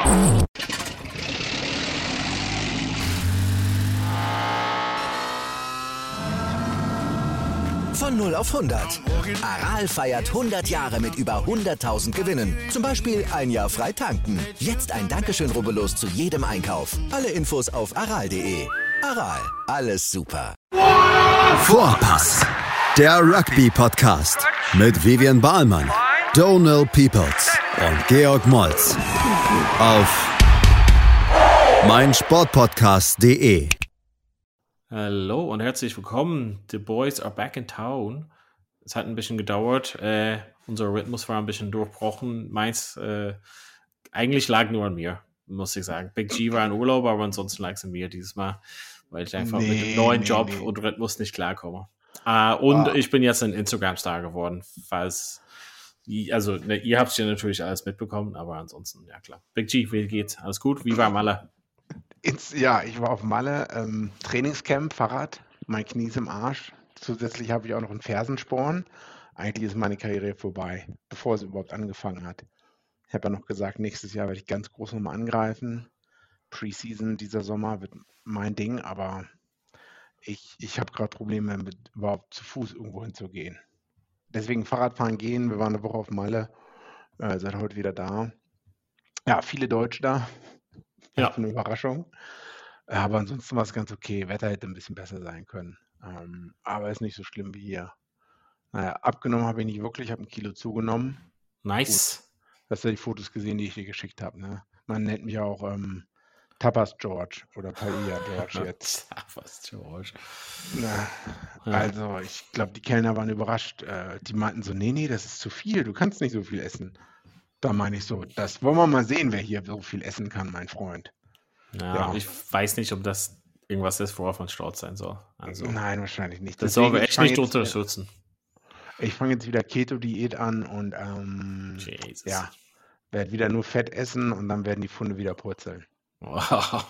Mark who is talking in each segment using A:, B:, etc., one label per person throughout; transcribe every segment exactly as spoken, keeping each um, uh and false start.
A: Von null auf hundert. Aral feiert hundert Jahre mit über hunderttausend Gewinnen. Zum Beispiel ein Jahr frei tanken. Jetzt ein Dankeschön, rubbellos zu jedem Einkauf. Alle Infos auf aral punkt de. Aral, alles super.
B: Vorpass, der Rugby-Podcast mit Vivian Bahlmann, Donal Peoples und Georg Moltz auf meinsportpodcast punkt de.
C: Hallo und herzlich willkommen. The boys are back in town. Es hat ein bisschen gedauert. Äh, unser Rhythmus war ein bisschen durchbrochen. Meins, äh, eigentlich lag nur an mir, muss ich sagen. Big G war in Urlaub, aber ansonsten lag es an mir dieses Mal, weil ich einfach nee, mit dem neuen nee, Job nee. und Rhythmus nicht klarkomme. Äh, und ah. ich bin jetzt ein Instagram-Star geworden, falls, also ne, ihr habt es ja natürlich alles mitbekommen, aber ansonsten, ja klar. Big G, wie geht's? Alles gut? Wie war Malle?
D: Ins, ja, ich war auf Malle, ähm, Trainingscamp, Fahrrad, mein Knie ist im Arsch. Zusätzlich habe ich auch noch einen Fersensporn. Eigentlich ist meine Karriere vorbei, bevor es überhaupt angefangen hat. Ich habe ja noch gesagt, nächstes Jahr werde ich ganz groß nochmal angreifen. Preseason dieser Sommer wird mein Ding, aber ich, ich habe gerade Probleme mit überhaupt zu Fuß irgendwo hinzugehen. Deswegen Fahrradfahren gehen, wir waren eine Woche auf Malle, äh, seit heute wieder da. Ja, viele Deutsche da. Ja. Eine Überraschung. Aber ansonsten war es ganz okay. Wetter hätte ein bisschen besser sein können. Ähm, aber ist nicht so schlimm wie hier. Naja, abgenommen habe ich nicht wirklich. Ich habe ein Kilo zugenommen.
C: Nice.
D: Gut. Hast du die Fotos gesehen, die ich dir geschickt habe? Ne? Man nennt mich auch ähm, Tapas George oder Paella George jetzt.
C: Tapas George.
D: Na, also, ich glaube, die Kellner waren überrascht. Äh, die meinten so, nee, nee, das ist zu viel. Du kannst nicht so viel essen. Da meine ich so, das wollen wir mal sehen, wer hier so viel essen kann, mein Freund.
C: Ja, ja. Ich weiß nicht, ob das irgendwas ist, worauf man stolz sein soll. Also,
D: nein, wahrscheinlich nicht.
C: Das sollen wir echt nicht unterstützen.
D: Ich fange jetzt wieder Keto-Diät an und ähm, ja, werde wieder nur Fett essen und dann werden die Funde wieder purzeln.
C: Oh,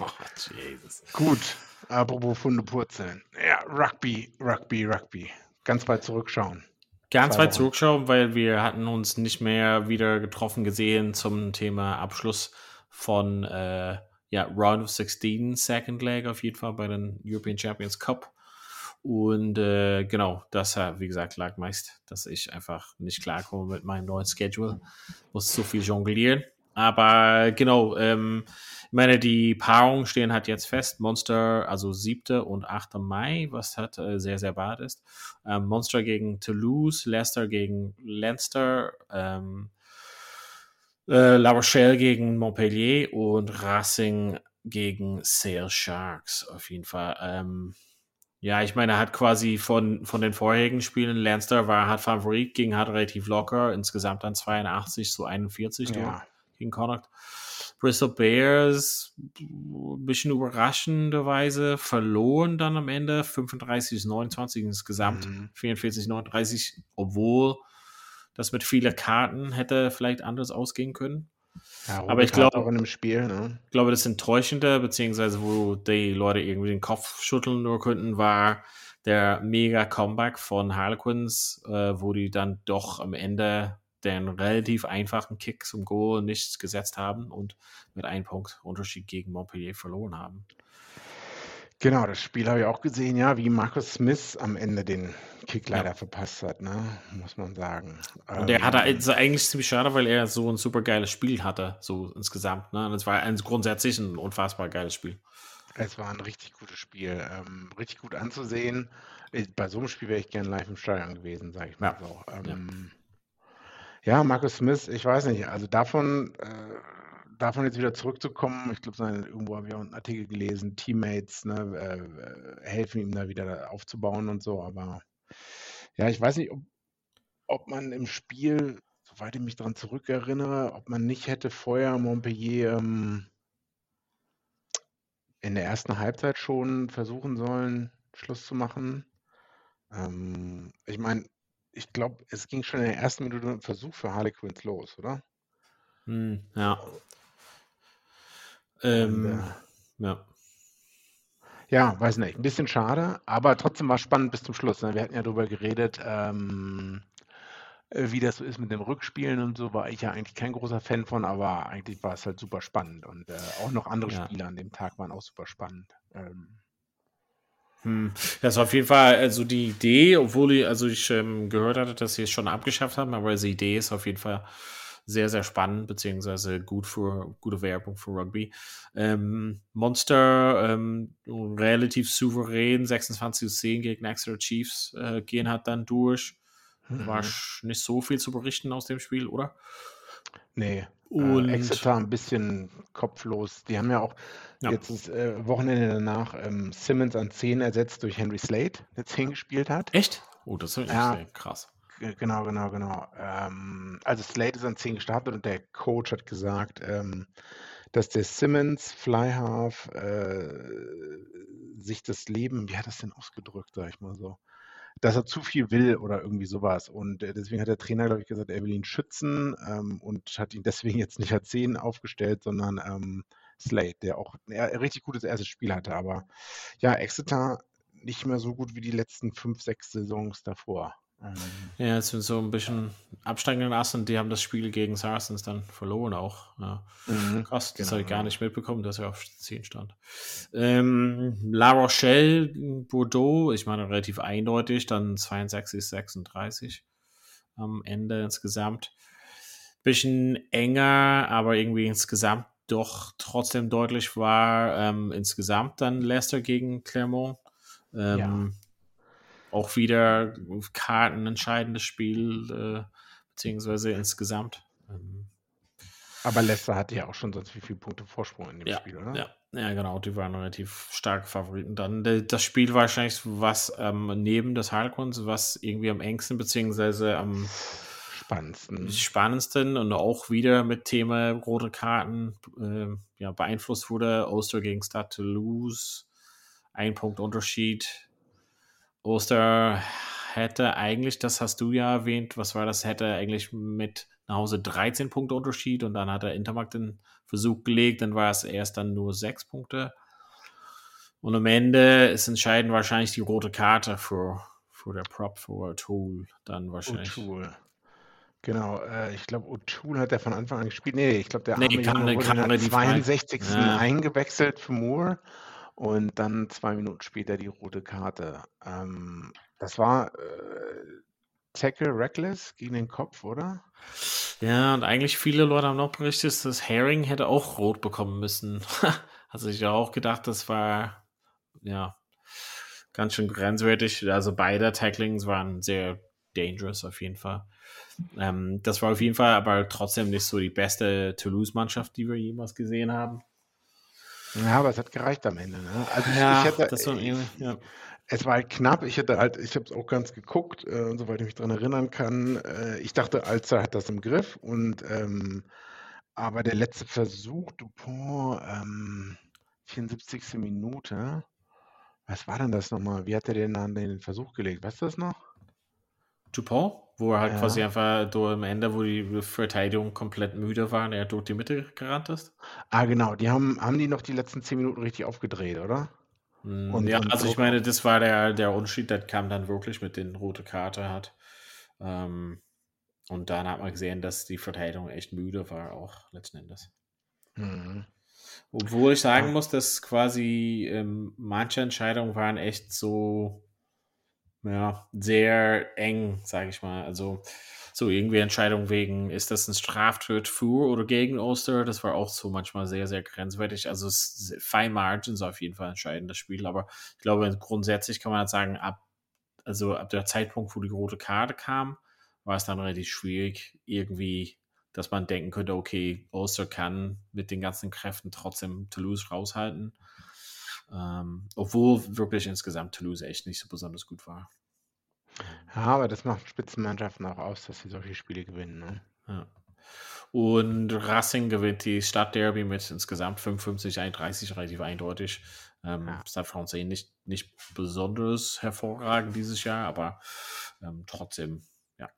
C: Jesus.
D: Gut, apropos Funde purzeln. Ja, Rugby, Rugby, Rugby. Ganz weit zurückschauen.
C: Ganz weit zurückschauen, weil wir hatten uns nicht mehr wieder getroffen gesehen zum Thema Abschluss von äh, ja, Round of sixteen, Second Leg auf jeden Fall bei den European Champions Cup. Und äh, genau, das, wie gesagt, lag meist, dass ich einfach nicht klarkomme mit meinem neuen Schedule. Muss so viel jonglieren. Aber genau, ähm, ich meine, die Paarungen stehen halt jetzt fest. Monster, also siebter und achter Mai, was halt äh, sehr, sehr bad ist. Ähm, Monster gegen Toulouse, Leicester gegen Leinster, ähm, äh, La Rochelle gegen Montpellier und Racing gegen Sale Sharks auf jeden Fall. Ähm, ja, ich meine, er hat quasi von, von den vorherigen Spielen, Leinster war halt Favorit, ging halt relativ locker, insgesamt dann zweiundachtzig zu einundvierzig ja. durch. Gegen Connacht. Bristol Bears ein bisschen überraschenderweise verloren dann am Ende, fünfunddreißig zu neunundzwanzig insgesamt, mhm. vierundvierzig zu neununddreißig, obwohl das mit vielen Karten hätte vielleicht anders ausgehen können.
D: Ja,
C: aber ich glaube,
D: auch in dem Spiel, ne?
C: Ich glaube, das Enttäuschende, beziehungsweise wo die Leute irgendwie den Kopf schütteln nur könnten, war der mega Comeback von Harlequins, äh, wo die dann doch am Ende den relativ einfachen Kick zum Goal nicht gesetzt haben und mit einem Punkt Unterschied gegen Montpellier verloren haben.
D: Genau, das Spiel habe ich auch gesehen, ja, wie Marcus Smith am Ende den Kick leider
C: ja.
D: verpasst hat, ne, muss man sagen.
C: Und der ähm, hatte also eigentlich ziemlich schade, weil er so ein super geiles Spiel hatte, so insgesamt, ne, und es war ein, grundsätzlich ein unfassbar geiles Spiel.
D: Es war ein richtig gutes Spiel, ähm, richtig gut anzusehen. Bei so einem Spiel wäre ich gerne live im Stadion gewesen, sage ich mal
C: ja.
D: so. Ähm, ja. ja, Marcus Smith, ich weiß nicht, also davon... Äh, Davon jetzt wieder zurückzukommen, ich glaube, irgendwo habe ich auch einen Artikel gelesen, Teammates ne, äh, helfen ihm da wieder aufzubauen und so, aber ja, ich weiß nicht, ob, ob man im Spiel, soweit ich mich daran zurückerinnere, ob man nicht hätte vorher Montpellier ähm, in der ersten Halbzeit schon versuchen sollen, Schluss zu machen. Ähm, ich meine, ich glaube, es ging schon in der ersten Minute ein Versuch für Harlequins los, oder?
C: Hm, ja. Ähm,
D: Und, äh,
C: ja.
D: Ja, weiß nicht, ein bisschen schade, aber trotzdem war es spannend bis zum Schluss. Ne? Wir hatten ja darüber geredet, ähm, Äh, wie das so ist mit den Rückspielen und so, war ich ja eigentlich kein großer Fan von, aber eigentlich war es halt super spannend und äh, auch noch andere
C: Ja.
D: Spiele an dem Tag waren auch super spannend. Ähm,
C: Hm. Das ist auf jeden Fall also die Idee, obwohl ich, also ich ähm, gehört hatte, dass sie es schon abgeschafft haben, aber die Idee ist auf jeden Fall sehr, sehr spannend, beziehungsweise gut für gute Werbung für Rugby. Ähm, Monster ähm, relativ souverän, sechsundzwanzig zu zehn gegen Exeter Chiefs äh, gehen hat dann durch. War
D: mhm.
C: sch- nicht so viel zu berichten aus dem Spiel, oder?
D: Nee, äh,
C: Und
D: Exeter ein bisschen kopflos. Die haben ja auch
C: ja,
D: jetzt das äh, Wochenende danach ähm, Simmons an zehn ersetzt durch Henry Slade, der zehn gespielt hat.
C: echt? Oh, das ist
D: Ja,
C: sehr krass.
D: g- genau, genau, genau. Ähm, also Slade ist an zehn gestartet und der Coach hat gesagt, ähm, dass der Simmons, Flyhalf, äh, sich das Leben, wie hat er das denn ausgedrückt, sag ich mal so, dass er zu viel will oder irgendwie sowas. Und äh, deswegen hat der Trainer, glaube ich, gesagt, er will ihn schützen ähm, und hat ihn deswegen jetzt nicht als zehn aufgestellt, sondern ähm, Slade, der auch ein eher- richtig gutes erstes Spiel hatte. Aber ja, Exeter nicht mehr so gut wie die letzten fünf, sechs Saisons davor. Ähm,
C: Ja, jetzt sind so ein bisschen absteigenden Ast und die haben das Spiel gegen Saracens dann verloren auch. Ja.
D: mhm,
C: Krass, das
D: genau,
C: habe ich gar
D: genau.
C: nicht mitbekommen, dass er auf zehn stand. Ähm, La Rochelle, Bordeaux, ich meine relativ eindeutig, dann zweiundsechzig sechsunddreißig am Ende insgesamt. Bisschen enger, aber irgendwie insgesamt doch trotzdem deutlich war. Ähm, insgesamt dann Leicester gegen Clermont.
D: Ja,
C: Ähm, auch wieder kartenentscheidendes Spiel, äh, beziehungsweise insgesamt. Ähm,
D: aber Leicester hatte ja auch schon sonst wie viele Punkte Vorsprung in dem
C: ja,
D: Spiel, oder?
C: ja, ja, genau, die waren relativ starke Favoriten. Dann de- das Spiel wahrscheinlich was ähm, neben des Harlequins, was irgendwie am engsten, beziehungsweise am
D: Spannendsten.
C: spannendsten und auch wieder mit Thema rote Karten äh, ja, beeinflusst wurde. Ulster gegen Stade Toulouse, ein Punkt Unterschied. Ulster hätte eigentlich, das hast du ja erwähnt, was war das, hätte eigentlich mit nach Hause dreizehn Punkte Unterschied und dann hat der Intermarkt den Versuch gelegt, dann war es erst dann nur sechs Punkte. Und am Ende ist entscheidend wahrscheinlich die rote Karte für, für der Prop, für O'Toole dann wahrscheinlich.
D: O'Toole. Genau, äh, ich glaube, O'Toole hat der von Anfang an gespielt. Nee, ich glaube, der
C: Nee,
D: arme
C: kam,
D: Junge wurde
C: kam
D: in der
C: relativ rein.
D: zweiundsechzigsten
C: Ja.
D: eingewechselt für Moore und dann zwei Minuten später die rote Karte. Ähm, das war äh, Tackle Reckless gegen den Kopf, oder?
C: Ja, und eigentlich viele Leute haben noch berichtet, dass Herring hätte auch rot bekommen müssen. Hat sich ja auch gedacht, das war ja ganz schön grenzwertig. Also beide Tacklings waren sehr dangerous auf jeden Fall. Ähm, das war auf jeden Fall aber trotzdem nicht so die beste Toulouse-Mannschaft, die wir jemals gesehen haben.
D: Ja, aber es hat gereicht am Ende. Ne? Also ich,
C: Ja,
D: ich hätte,
C: das war
D: ich,
C: irgendwie, ja.
D: es war halt knapp. Ich hätte halt, ich habe es auch ganz geguckt, äh, und soweit ich mich daran erinnern kann. Äh, ich dachte, Alzer hat das im Griff und ähm, aber der letzte Versuch, Dupont, ähm, vierundsiebzigste Minute. Was war denn das nochmal? Wie hat er denn dann den Versuch gelegt? Weißt du das noch?
C: Dupont, wo er halt
D: Ja.
C: quasi einfach durch am Ende, wo die Verteidigung komplett müde war, er durch die Mitte gerannt ist.
D: Ah, genau. Die haben, haben die noch die letzten zehn Minuten richtig aufgedreht, oder?
C: Mm,
D: Und,
C: Ja,
D: und
C: also ich
D: Druck
C: meine,
D: auf.
C: das war der, der Unterschied, das kam dann wirklich mit den rote Karte hat. Ähm, und dann hat man gesehen, dass die Verteidigung echt müde war, auch letzten Endes.
D: Mhm.
C: Obwohl ich sagen
D: Ja.
C: muss, dass quasi ähm, manche Entscheidungen waren echt so, ja, sehr eng, sage ich mal. Also so irgendwie Entscheidungen wegen, ist das ein Straftat für oder gegen Ulster? Das war auch so manchmal sehr, sehr grenzwertig. Also es ist Fine Margins auf jeden Fall entscheidend, das Spiel. Aber ich glaube, grundsätzlich kann man halt sagen, ab, also ab der Zeitpunkt, wo die rote Karte kam, war es dann relativ schwierig, irgendwie, dass man denken könnte, okay, Ulster kann mit den ganzen Kräften trotzdem Toulouse raushalten. Ähm, obwohl wirklich insgesamt Toulouse echt nicht so besonders gut war.
D: Ja, aber das macht Spitzenmannschaften auch aus, dass sie solche Spiele gewinnen. Ne?
C: Ja. Und Racing gewinnt die Stadtderby mit insgesamt fünfundfünfzig einunddreißig, relativ eindeutig. Ähm,
D: Ja.
C: Stade Francais nicht, nicht besonders hervorragend dieses Jahr, aber ähm, trotzdem, ja.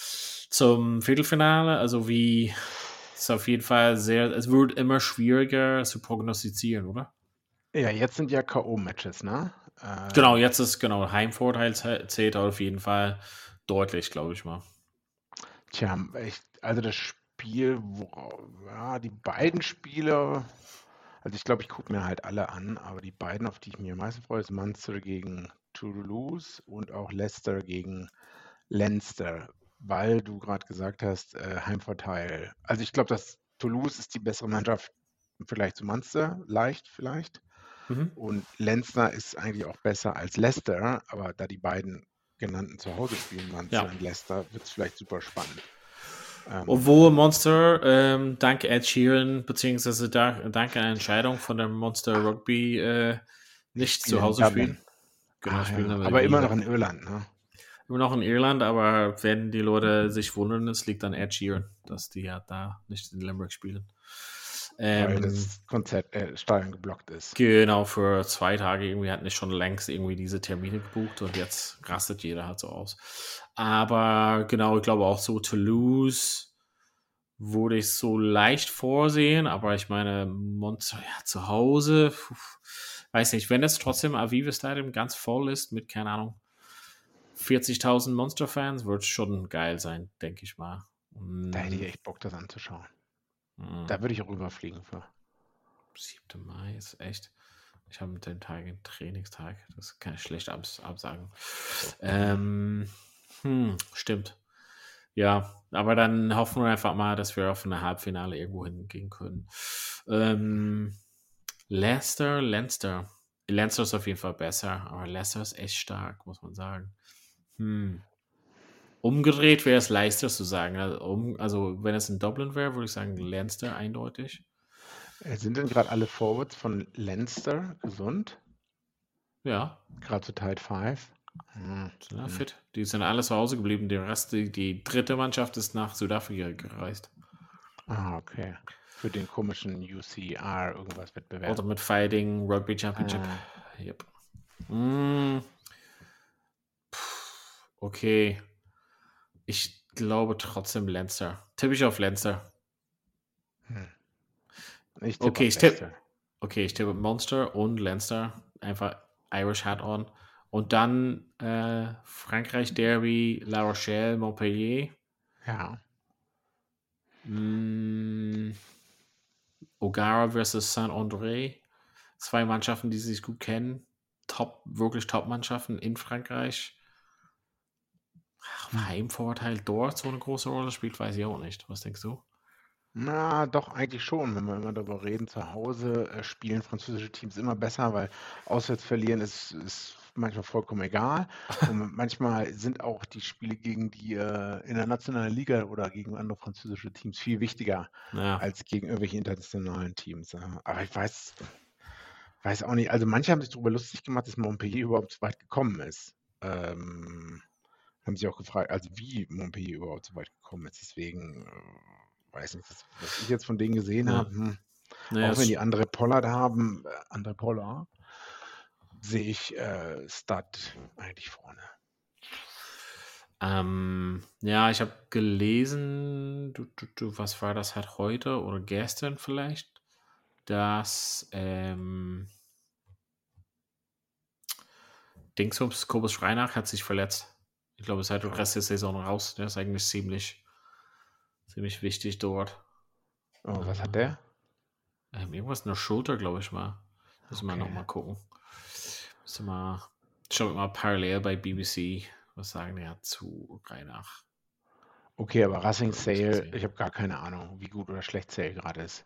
C: Zum Viertelfinale, also wie ist auf jeden Fall sehr, es wird immer schwieriger zu prognostizieren, oder?
D: Ja, jetzt sind ja K O-Matches, ne? Äh,
C: Genau, jetzt ist genau Heimvorteil zählt auf jeden Fall deutlich, glaube ich mal.
D: Tja, ich, also das Spiel, wo, ja, die beiden Spiele, also ich glaube, ich gucke mir halt alle an, aber die beiden, auf die ich mich am meisten freue, ist Munster gegen Toulouse und auch Leicester gegen Leinster, weil du gerade gesagt hast, äh, Heimvorteil. Also ich glaube, dass Toulouse ist die bessere Mannschaft vielleicht zu Munster, leicht vielleicht.
C: Mhm.
D: Und Leinster ist eigentlich auch besser als Leicester, aber da die beiden genannten zu Hause spielen, Munster
C: Ja.
D: und Leicester, wird es vielleicht super spannend. Ähm,
C: Obwohl Monster ähm, dank Ed Sheeran, beziehungsweise da, dank einer Entscheidung von der Monster Rugby äh, nicht zu
D: spielen in
C: Hause
D: Dublin.
C: spielen. Genau,
D: Ah,
C: spielen
D: ja.
C: aber
D: Aber
C: in
D: immer
C: Wien.
D: noch in Irland, ne?
C: Immer noch in Irland, aber wenn die Leute sich wundern, es liegt an Ed Sheeran, dass die ja da nicht in Limerick spielen.
D: Weil
C: Ähm,
D: das Konzert äh, Stadion geblockt ist.
C: genau, für zwei Tage irgendwie hatten ich schon längst irgendwie diese Termine gebucht und jetzt rastet jeder halt so aus. Aber genau, ich glaube auch so Toulouse würde ich so leicht vorsehen, aber ich meine, Monster, ja, zu Hause, puh, weiß nicht, wenn es trotzdem Aviva Stadium ganz voll ist mit, keine Ahnung, vierzigtausend Monster-Fans, wird schon geil sein, denke ich mal.
D: Da hätte ich
C: Mm,
D: echt Bock, das anzuschauen.
C: mm,
D: Da würde ich auch rüberfliegen für.
C: siebter Mai ist echt. Ich habe mit dem Tag einen Trainingstag. Das kann ich schlecht abs absagen. Ähm, hm, stimmt. Ja, aber dann hoffen wir einfach mal, dass wir auf eine Halbfinale irgendwo hingehen können. Ähm, Leicester, Leinster. Leinster ist auf jeden Fall besser, aber Leicester ist echt stark, muss man sagen. Hm. Umgedreht wäre es Leicester zu sagen. Also, um, also wenn es in Dublin wäre, würde ich sagen Leinster eindeutig.
D: Äh, Sind denn gerade alle Forwards von Leinster gesund?
C: Ja,
D: Gerade zu Tide fünf? Hm.
C: sind ja fit. Die sind alle zu Hause geblieben. Der Rest, die, die dritte Mannschaft ist nach Südafrika gereist.
D: Ah, okay. Für den komischen U C R irgendwas Wettbewerb.
C: Ultimate Fighting Rugby Championship.
D: Ah.
C: Yep. Mm. Puh, okay. Ich glaube trotzdem Leinster. Tippe ich auf Leinster.
D: Hm. Ich tippe
C: Okay,
D: auf
C: ich tippe.
D: Leicester.
C: Okay, ich tippe Monster und Leinster. Einfach Irish Hat on. Und dann äh, Frankreich Derby, La Rochelle, Montpellier.
D: Ja.
C: Mm, O'Gara versus Saint-André. Zwei Mannschaften, die sich gut kennen. Top, wirklich Top-Mannschaften in Frankreich. Ach, Heimvorteil dort so eine große Rolle spielt, weiß ich auch nicht. Was denkst du?
D: Na, doch, eigentlich schon, wenn wir immer darüber reden. Zu Hause äh, spielen französische Teams immer besser, weil auswärts verlieren ist, ist manchmal vollkommen egal. Und manchmal sind auch die Spiele gegen die äh, in der nationalen Liga oder gegen andere französische Teams viel wichtiger
C: Ja,
D: als gegen irgendwelche internationalen Teams. Ja. Aber ich weiß, weiß auch nicht. Also manche haben sich darüber lustig gemacht, dass Montpellier überhaupt so weit gekommen ist. Ähm, haben sich auch gefragt, also wie Montpellier überhaupt so weit gekommen ist. Deswegen äh, weiß nicht, was, was ich jetzt von denen gesehen
C: Ja.
D: habe. Hm.
C: naja,
D: Auch wenn die andere Pollard haben, äh, andere Pollard, sehe ich äh, Stud eigentlich vorne.
C: ähm, ja, ich habe gelesen, du, du, du, was war das halt heute oder gestern vielleicht, dass ähm, Dingsbums, Kobus Schreinach hat sich verletzt. Ich glaube, es ist halt den Rest der Saison raus. Der ist eigentlich ziemlich, ziemlich wichtig dort.
D: Oh, was hat der?
C: Ähm, irgendwas in der Schulter, glaube ich mal. Müssen wir
D: Okay.
C: nochmal gucken. Müssen wir mal, schauen wir mal parallel bei B B C, was sagen die ja zu Reinach.
D: Okay, aber Racing
C: Hab ich nicht
D: Sale,
C: gesehen.
D: ich habe gar keine Ahnung, wie gut oder schlecht Sale gerade ist.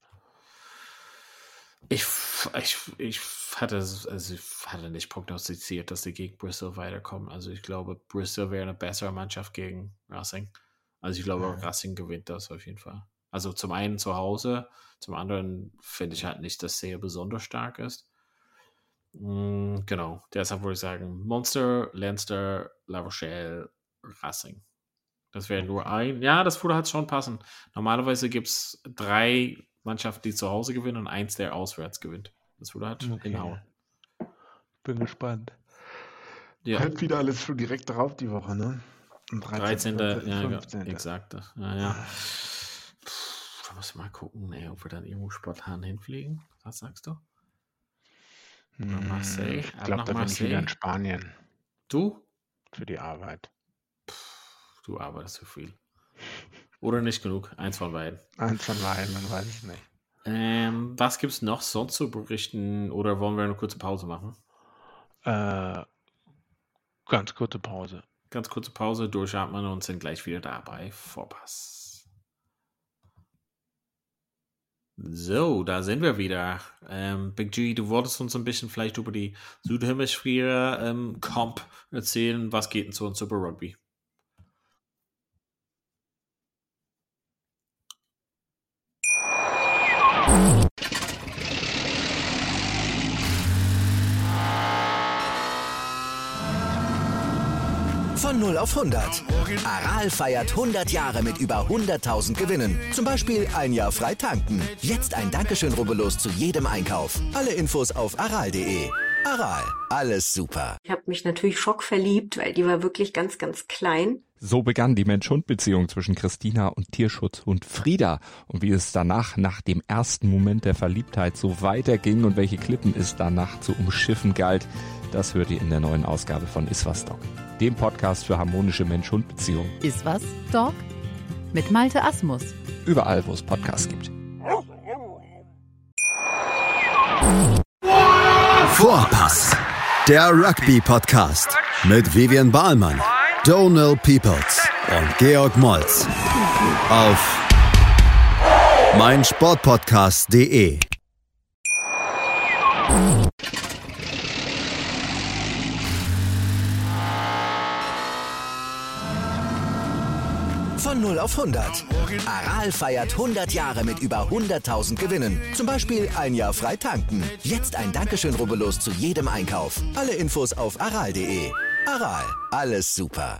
C: Ich, ich, ich, hatte, also ich hatte nicht prognostiziert, dass sie gegen Bristol weiterkommen. Also ich glaube, Bristol wäre eine bessere Mannschaft gegen Racing. Also ich glaube,
D: Ja.
C: Racing gewinnt das auf jeden Fall. Also zum einen zu Hause, zum anderen finde ich halt nicht, dass Sale besonders stark ist. Mm, genau, deshalb würde ich sagen, Monster, Leinster, La Rochelle, Racing. Das wäre nur ein. Ja, das würde halt schon passen. Normalerweise gibt es drei Mannschaften, die zu Hause gewinnen und eins, der auswärts gewinnt. Das würde halt
D: Okay.
C: hinhauen.
D: Bin gespannt.
C: Ja,
D: Halt wieder alles schon direkt drauf die Woche, ne? Am
C: dreizehnten
D: vierzehnten,
C: Ja,
D: fünfzehnten
C: exakt. Ja, ja. Puh, da muss ich mal gucken, ey, ob wir dann irgendwo spontan hinfliegen. Was sagst du? Nach Marseille?
D: Ich
C: Ab
D: glaube,
C: nach
D: da bin ich wieder in
C: Marseille?
D: Spanien
C: Du?
D: für die Arbeit.
C: Du arbeitest zu viel. Oder nicht genug? Eins von beiden.
D: Eins von beiden, man weiß es nicht.
C: Ähm, was gibt es noch sonst zu berichten? Oder wollen wir eine kurze Pause machen?
D: Äh, ganz kurze Pause.
C: Ganz kurze Pause, durchatmen und sind gleich wieder da bei Vorpass. So, da sind wir wieder. Ähm, Big G, du wolltest uns ein bisschen vielleicht über die Südhemisphäre ähm, Comp erzählen. Was geht denn zu uns Super Rugby?
A: Von null auf hundert. Aral feiert hundert Jahre mit über hunderttausend Gewinnen. Zum Beispiel ein Jahr frei tanken. Jetzt ein Dankeschön, rubbellos zu jedem Einkauf. Alle Infos auf aral punkt de. Aral, alles super.
E: Ich habe mich natürlich schockverliebt, weil die war wirklich ganz, ganz klein.
F: So begann die Mensch-Hund-Beziehung zwischen Christina und Tierschutzhund Frieda. Und wie es danach, nach dem ersten Moment der Verliebtheit, so weiterging und welche Klippen es danach zu umschiffen galt, das hört ihr in der neuen Ausgabe von Iswas Dog, dem Podcast für harmonische Mensch-Hund-Beziehungen.
G: Iswas Dog mit Malte Asmus.
F: Überall, wo es Podcasts gibt.
B: Vorpass, der Rugby-Podcast mit Vivian Bahlmann, Donald Peoples und Georg Moltz auf meinsportpodcast punkt de.
A: Von null auf hundert. Aral feiert hundert Jahre mit über hunderttausend Gewinnen. Zum Beispiel ein Jahr frei tanken. Jetzt ein Dankeschön, rubbellos zu jedem Einkauf. Alle Infos auf aral punkt de. Aral, alles super.